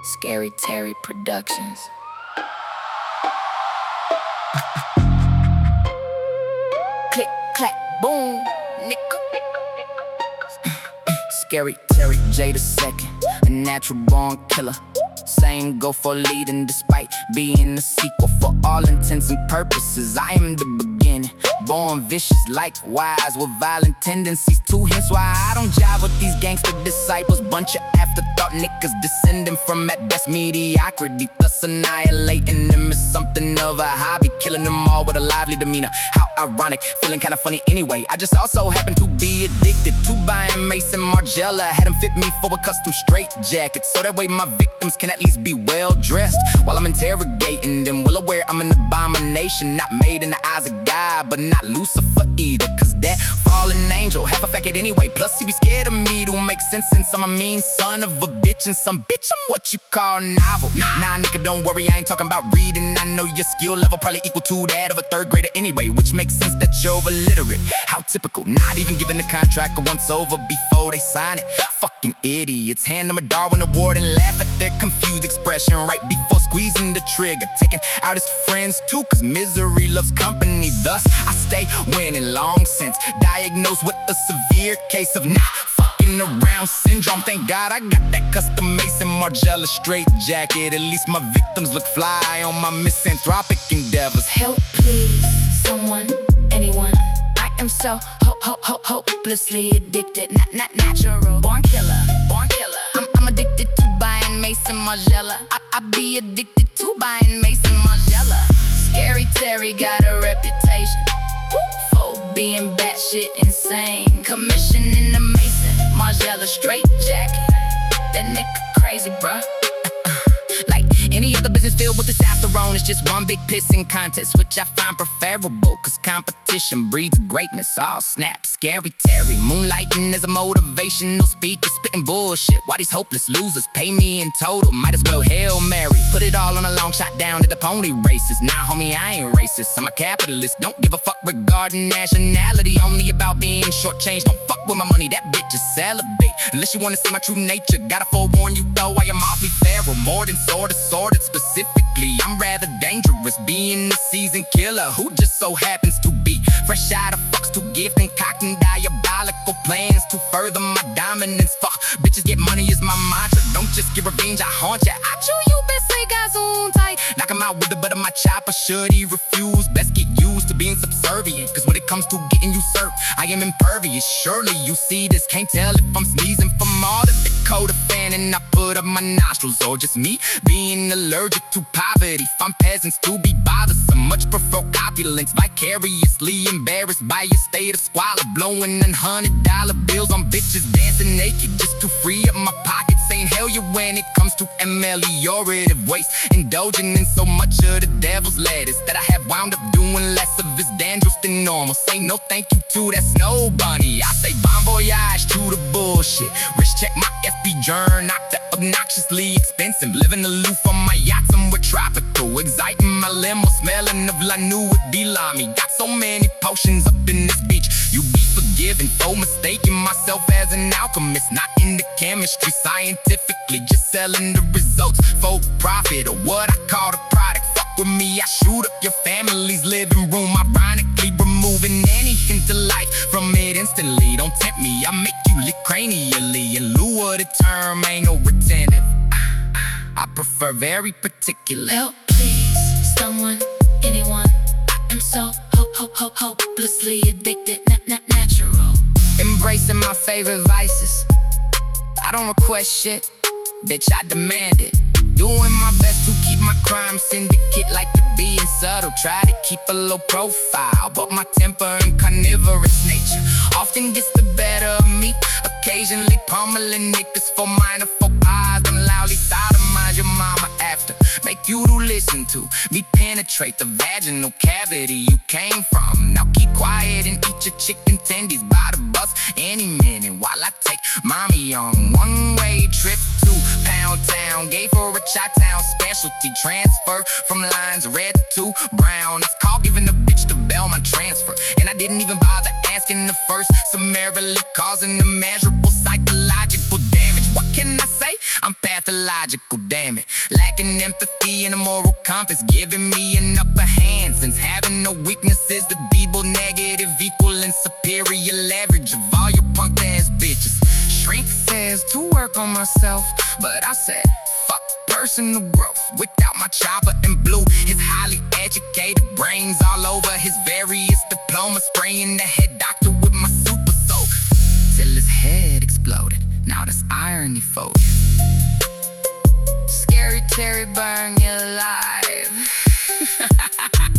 Scary Terry Productions. Click, clack, boom, nickel. Scary Terry J the second, a natural born killer. Same go for leading despite being the sequel. For all intents and purposes, I am the beginning. Born vicious likewise with violent tendencies too. Hence why I don't jive with these gangster disciples. Bunch of afterthought niggas descending from at best mediocrity, thus annihilating them is something of a hobby. Killing them all with a lively demeanor. How ironic, feeling kinda funny anyway. I just also happen to be addicted to buying Mason Margiela. Had them fit me for a custom straight jacket, so that way my victims can at least be well dressed while I'm interrogating them. Well aware I'm an abomination, not made in the eyes of God, but not Lucifer either, cause that fallen angel half a faggot anyway. Plus he be scared of me to make sense since I'm a mean son of a bitch. And some bitch I'm what you call novel. Nah nigga, don't worry, I ain't talking about reading. I know your skill level probably equal to that of a third grader anyway, which makes sense that you're illiterate. How typical, not even giving the contract a once over before they sign it. Fucking idiots, hand them a Darwin Award and laugh at their confused expression right before squeezing the trigger. Taking out his friends too, cause misery loves company. Thus I stay winning long since diagnosed with a severe case of not fucking around syndrome. Thank God I got that custom Mason Margiela straight jacket. At least my victims look fly on my misanthropic endeavors. Help please, someone, anyone. I am so hopelessly addicted, not natural. Born killer, born killer. I'm addicted to buying Mason Margiela. I be addicted to buying Mason Margiela. Scary Terry got a reputation for being batshit insane. Commissioning the Mason Margiela straight jacket. That nigga crazy, bruh. Like any other business filled with testosterone, it's just one big pissing contest, which I find preferable, cause competition breeds greatness. All snap, Scary Terry, moonlighting as a motivational speaker, spitting bullshit while these hopeless losers pay me in total. Might as well Hail Mary, put it all on a long shot down at the pony races. Nah homie, I ain't racist, I'm a capitalist. Don't give a fuck regarding nationality, only about being shortchanged. Don't fuck with my money, that bitch is celibate. Unless you wanna see my true nature, gotta forewarn you though, I am awfully feral. More than sorted specifically, I'm rather dangerous, being a seasoned killer who just so happens to be fresh out of fucks, too gifted, cocked and diabolical plans to further my dominance. Fuck, bitches get money is my mantra. Don't just get revenge, I haunt ya. I chew you best say guys on tight. Knock him out with the butt of my chopper. Should he refuse, best get used to being subservient, cause when it comes to getting usurped, I am impervious. Surely you see this, can't tell if I'm sneezing from all the Dakota fanning I put up my nostrils, or just me being allergic to poverty. From peasants to be bothersome, much prefer opulence, vicariously embarrassed by your state of squalor. Blowing $100 bills on bitches dancing naked just to free up my pockets. Saying hell yeah when it comes to ameliorative waste, indulging in so much of the devil's lettuce that I have wound up doing less of his dandruff than normal. Say no thank you to that snow bunny, I say bon voyage to the bullshit. Wrist check my FB journal, knocked obnoxiously expensive. Living aloof on my yacht somewhere tropical, exciting my limo, smelling of La Nuit Bilami. Got so many potions up in this beach, you be forgiven for mistaking myself as an alchemist. Not into chemistry, scientifically, just selling the results for profit, or what I call the product. Fuck with me, I shoot up your family's living room, ironically removing any hint of life from it instantly. Don't tempt me, I make you lick cranially. In lieu of the term, ain't no retentive, I prefer very particular. Help please, someone, anyone. I am so hopelessly addicted, not natural. Embracing my favorite vices, I don't request shit, bitch I demand it. Doing my best to keep my crime syndicate like to being subtle. Try to keep a low profile, but my temper and carnivorous nature often gets the better of me. Occasionally pummeling niggas for minor faux pas. I'm loudly sodomize your mama after, make you to listen to me penetrate the vaginal cavity you came from. Now keep quiet and eat your chicken tendies by the bus any minute while I take mommy on one-way trip to Pound Town. Gave her a Chi-Town specialty transfer from lines red to brown. It's called giving a bitch the bell my transfer, and I didn't even bother asking the first, summarily causing immeasurable psychological damage. What can I say? I'm path pathological, damn it. Lacking empathy and a moral compass, giving me an upper hand. Since having no weaknesses, the Bible negative equal and superior leverage of all your punk ass bitches. Shrink says to work on myself, but I said, fuck personal growth without my chopper and blue. His highly educated brains all over his various diplomas, spraying the head doctor with my super soaker till his head exploded. Now that's irony, folks. Scary Terry burn you alive.